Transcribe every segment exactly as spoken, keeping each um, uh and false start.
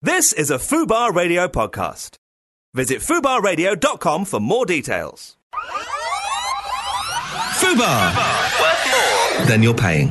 This is a Fubar Radio podcast. Visit fubar radio dot com for more details. Fubar. Fubar. Worth more than you're paying.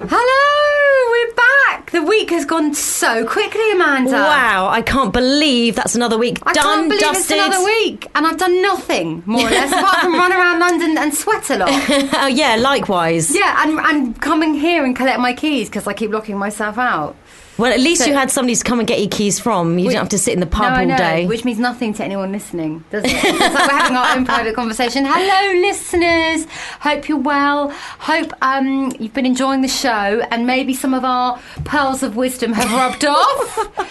Hello, we're back. The week has gone so quickly, Amanda. Wow, I can't believe that's another week I done, can't believe dusted. it's another week, and I've done nothing, more or less, apart from run around London and sweat a lot. Oh, yeah, likewise. Yeah, and, and coming here and collect my keys, because I keep locking myself out. Well, at least So- you had somebody to come and get your keys from. You Which- didn't have to sit in the pub no, I all know, day. which means nothing to anyone listening, doesn't it? It's like we're having our own private conversation. Hello, listeners. Hope you're well. Hope um, you've been enjoying the show, and maybe some of our pearls of wisdom have rubbed off.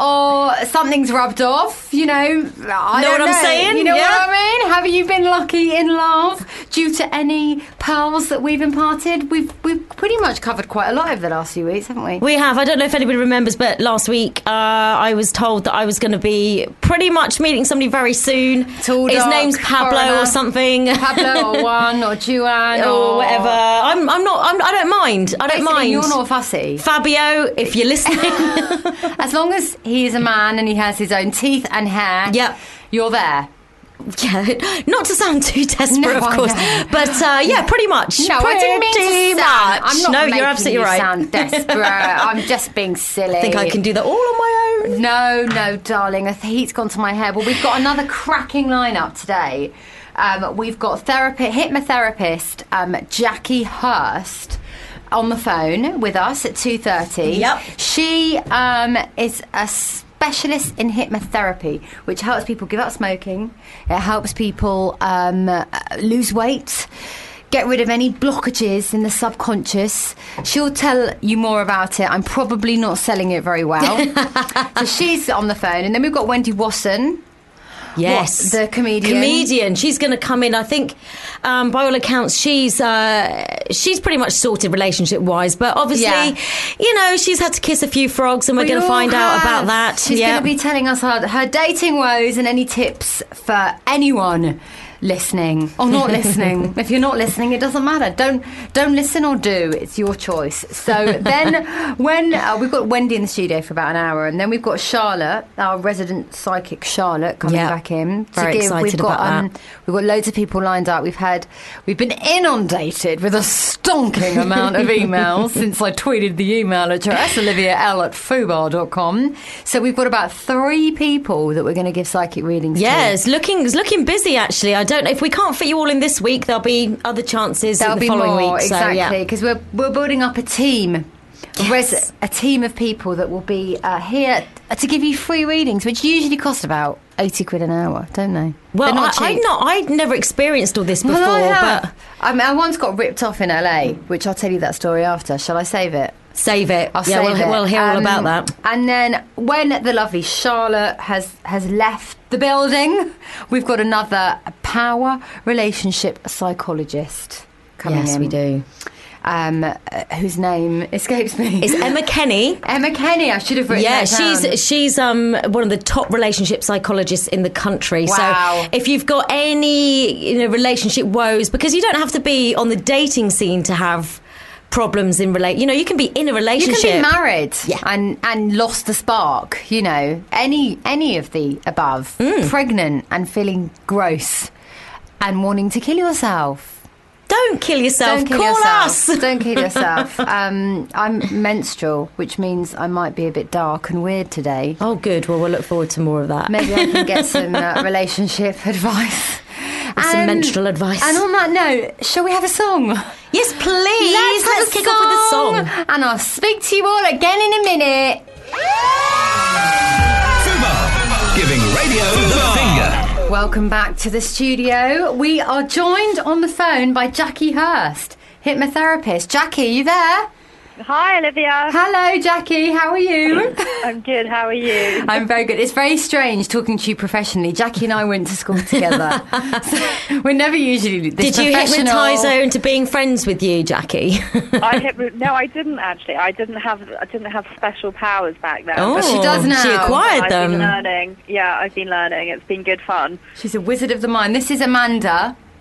Or something's rubbed off, you know. I Know don't what I'm know. saying? You know Yeah. what I mean? Have you been lucky in love due to any pearls that we've imparted? We've we've pretty much covered quite a lot over the last few weeks, haven't we? We have. I don't know if anybody remembers, but last week uh, I was told that I was going to be pretty much meeting somebody very soon. Tall, His dark, name's Pablo foreigner. or something. Pablo or Juan or Juan or, or whatever. I'm. I'm not. I'm, I don't mind. I don't Basically, mind. You're not fussy. Fabio, if you're listening. As long as he is a man and he has his own teeth and hair, Yep. you're there. Yeah, not to sound too desperate, No, of I course, know. but uh, yeah, pretty much. No, I didn't mean to Pretty sound. much. I'm not no, making you're absolutely you right. sound desperate. I'm just being silly. I think I can do that all on my own. No, no, darling. The heat's gone to my hair. Well, we've got another cracking lineup today. Um, we've got therapist, hypnotherapist um, Jackie Hurst on the phone with us at two thirty. Yep. She um, is a specialist in hypnotherapy, which helps people give up smoking. It helps people um, uh, lose weight, get rid of any blockages in the subconscious. She'll tell you more about it. I'm probably not selling it very well. So she's on the phone. And then we've got Wendy Wasson. Yes, What, the comedian? Comedian. She's going to come in. I think, um, by all accounts, she's uh, she's pretty much sorted relationship wise. But obviously, Yeah. you know, she's had to kiss a few frogs, and we're We going to all find out have. about that. She's yeah. going to be telling us her, her dating woes and any tips for anyone listening or not listening. If you're not listening, it doesn't matter. Don't don't listen or do. It's your choice. So then, when uh, we've got Wendy in the studio for about an hour, and then we've got Charlotte, our resident psychic Charlotte, coming Yeah. back in. to Very excited we've got, about um, that. We've got loads of people lined up. We've had we've been inundated with a stonking amount of emails since I tweeted the email address Olivia L at fubar dot com. So we've got about three people that we're going to give psychic readings Yeah, to. it's looking it's looking busy actually. I don't know if we can't fit you all in this week. There'll be other chances There'll in the be following more, week. So, exactly, yeah. because we're we're building up a team, a, res- a team of people that will be uh, here to give you free readings, which usually cost about eighty quid an hour, don't they? Well, They're not I, I'd cheap. not. I'd never experienced all this before, Well, I have. but I mean, I once got ripped off in L A, which I'll tell you that story after. Shall I save it? save it. I'll yeah, save we'll, it. we'll hear all Um, about that. And then when the lovely Charlotte has has left the building, we've got another power relationship psychologist coming Yes, in. we do. Um, uh, whose name escapes me. It's Emma Kenny. Emma Kenny. I should have written Yeah, that down. she's she's um one of the top relationship psychologists in the country. Wow. So if you've got any you know relationship woes, because you don't have to be on the dating scene to have problems in relate. You know, you can be in a You relationship. can be married Yeah. and and lost the spark. You know, any any of the above. Mm. Pregnant and feeling gross and wanting to kill yourself. Don't kill yourself. Don't kill Call yourself. us. Don't kill yourself. Um, I'm menstrual, which means I might be a bit dark and weird today. Oh, good. Well, we'll look forward to more of that. Maybe I can get some uh, relationship advice. Some And- menstrual advice. And on that note, shall we have a song? Yes, please. Let's, have Let's a kick off with a song. And I'll speak to you all again in a minute. Fubar. Giving radio the finger. Welcome back to the studio. We are joined on the phone by Jackie Hurst, hypnotherapist. Jackie, you there? Hi, Olivia. Hello, Jackie. How are you? I'm good. How are you? I'm very good. It's very strange talking to you professionally. Jackie and I went to school together. So we're never usually this Did you professional. hypnotise her into being friends with you, Jackie? I hit, no, I didn't actually. I didn't have. I didn't have special powers back then. Oh, But she does now. She acquired I've them. been learning. Yeah, I've been learning. It's been good fun. She's a wizard of the mind. This is Amanda.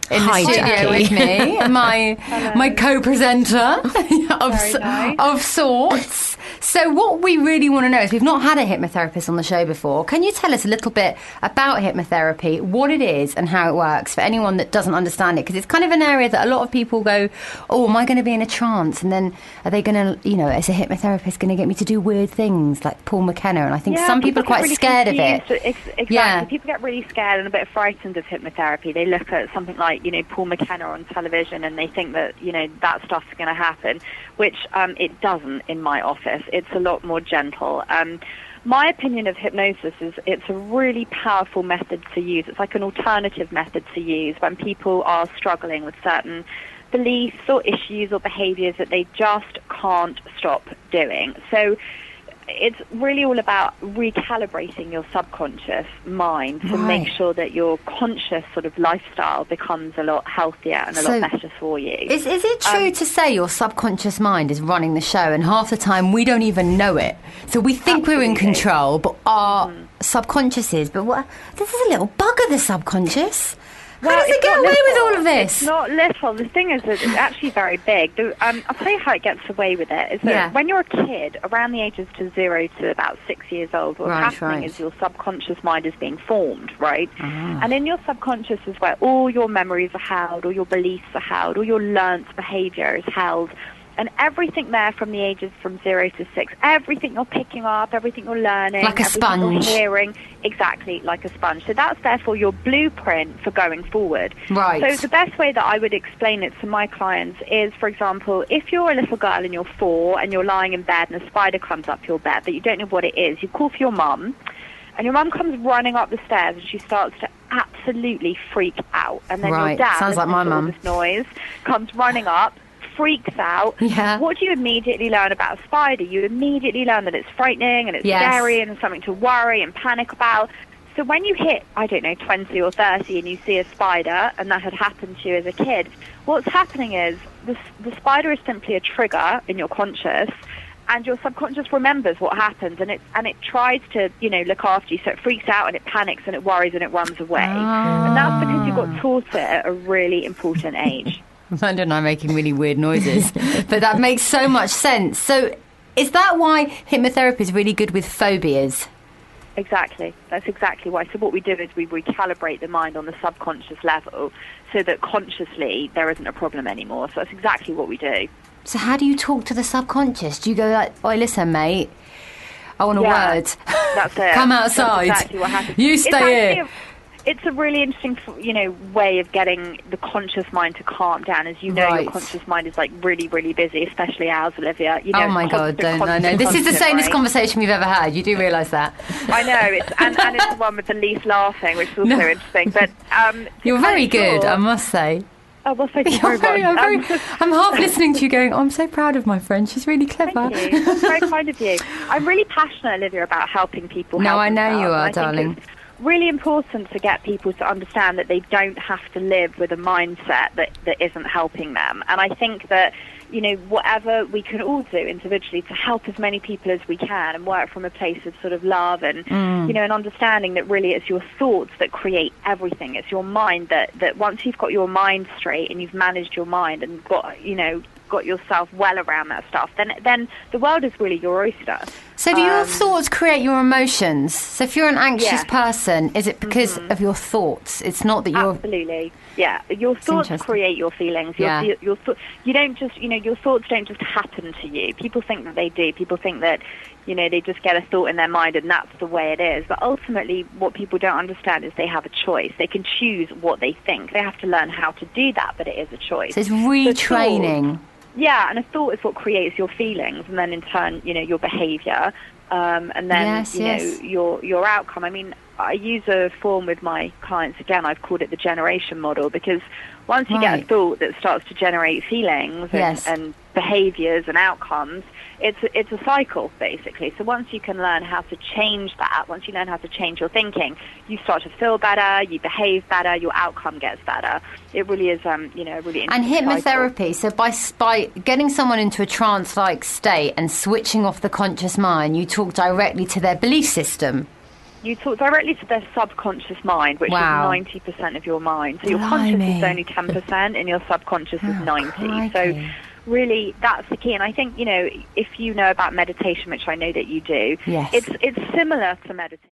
in Hi, the studio Jackie. with me, my my co-presenter of Very nice. of sorts. So what we really want to know is we've not had a hypnotherapist on the show before. Can you tell us a little bit about hypnotherapy, what it is and how it works for anyone that doesn't understand it? Because it's kind of an area that a lot of people go, oh, am I going to be in a trance? And then are they going to, you know, is a hypnotherapist going to get me to do weird things like Paul McKenna? And I think Yeah, some people are get quite really scared of it. confused. Ex- Exactly. Yeah. People get really scared and a bit frightened of hypnotherapy. They look at something like, you know, Paul McKenna on television and they think that, you know, that stuff's going to happen, which um, it doesn't in my office. It's a lot more gentle. Um, my opinion of hypnosis is it's a really powerful method to use. It's like an alternative method to use when people are struggling with certain beliefs or issues or behaviors that they just can't stop doing. So it's really all about recalibrating your subconscious mind to Right. make sure that your conscious sort of lifestyle becomes a lot healthier and a So lot better for you. Is, is it true Um, to say your subconscious mind is running the show and half the time we don't even know it? So we think we're in Absolutely. control, but our subconscious is. But what, this is a little bugger, the subconscious. How does it it's get not away with little. all of this? It's not little. The thing is that it's actually very big. The, um, I'll tell you how it gets away with it. Is that Yeah. when you're a kid, around the ages to zero to about six years old, what's Right, happening right. is your subconscious mind is being formed, right? Ah. And in your subconscious is where all your memories are held, all your beliefs are held, all your learnt behaviour is held. And everything there from the ages from zero to six, everything you're picking up, everything you're learning, Like a everything sponge. you're hearing, exactly like a sponge. So that's therefore your blueprint for going forward. Right. So the best way that I would explain it to my clients is, for example, if you're a little girl and you're four and you're lying in bed and a spider comes up your bed, but you don't know what it is, you call for your mum, and your mum comes running up the stairs and she starts to absolutely freak out. And then Right. your dad, Sounds like listening my to all mum. this noise, comes running up, freaks out. Yeah. What do you immediately learn about a spider? You immediately learn that it's frightening and it's Yes. scary and something to worry and panic about. So when you hit, I don't know, twenty or thirty and you see a spider, and that had happened to you as a kid, what's happening is the, the spider is simply a trigger in your conscious, and your subconscious remembers what happens, and it and it tries to, you know, look after you. So it freaks out and it panics and it worries and it runs away. And that's because you got taught it at a really important age. Amanda and I are making really weird noises, but that makes so much sense. So is that why hypnotherapy is really good with phobias? Exactly. That's exactly why. So what we do is we recalibrate the mind on the subconscious level so that consciously there isn't a problem anymore. So that's exactly what we do. So how do you talk to the subconscious? Do you go like, oi, listen, mate, I want a Yeah, word. That's it. Come outside. That's exactly what happens. You It's stay actually here. a- It's a really interesting, you know, way of getting the conscious mind to calm down. As you know, Right. your conscious mind is like really, really busy, especially ours, Olivia. You know, Oh my it's God, constant, don't I know. constant, This is the constant, sanest right? conversation we've ever had. You do realise that. I know, it's, and, and it's the one with the least laughing, which is also No. interesting. But um, to You're cut very it good, short- I must say. Oh, well, thank you You're very very, I'm, much. very, Um, I'm half listening to you going, oh, I'm so proud of my friend. She's really clever. Thank you. That's very kind of you. I'm really passionate, Olivia, about helping people. No, help I know you themselves, are, and I think darling. It's really important to get people to understand that they don't have to live with a mindset that, that isn't helping them. And I think that, you know, whatever we can all do individually to help as many people as we can and work from a place of sort of love and, Mm. you know, an understanding that really it's your thoughts that create everything. It's your mind that, that once you've got your mind straight and you've managed your mind and got, you know, got yourself well around that stuff, then then the world is really your oyster. So do your Um, thoughts create your emotions? So if you're an anxious Yeah. person, is it because of your thoughts? It's not that you're... Absolutely, yeah. Your thoughts interesting. create your feelings. Your, Yeah. your, your th- you don't just, you know, your thoughts don't just happen to you. People think that they do. People think that, you know, they just get a thought in their mind and that's the way it is. But ultimately, what people don't understand is they have a choice. They can choose what they think. They have to learn how to do that, but it is a choice. So it's So retraining. Yeah, and a thought is what creates your feelings, and then in turn, you know, your behaviour, um, and then Yes, you yes. know your your outcome. I mean, I use a form with my clients. Again, I've called it the generation model because once you get Right. a thought that starts to generate feelings and, Yes. and behaviours and outcomes, it's a, it's a cycle basically. So once you can learn how to change that, once you learn how to change your thinking, you start to feel better, you behave better, your outcome gets better. It really is, um, you know, a really And interesting cycle. hypnotherapy, so by, by getting someone into a trance-like state and switching off the conscious mind, you talk directly to their belief system. you talk directly to their subconscious mind, which Wow. is ninety percent of your mind. So your Blimey. conscious is only ten percent and your subconscious is Oh, ninety. crikey. So really, that's the key. And I think, you know, if you know about meditation, which I know that you do, Yes. it's it's similar to meditation.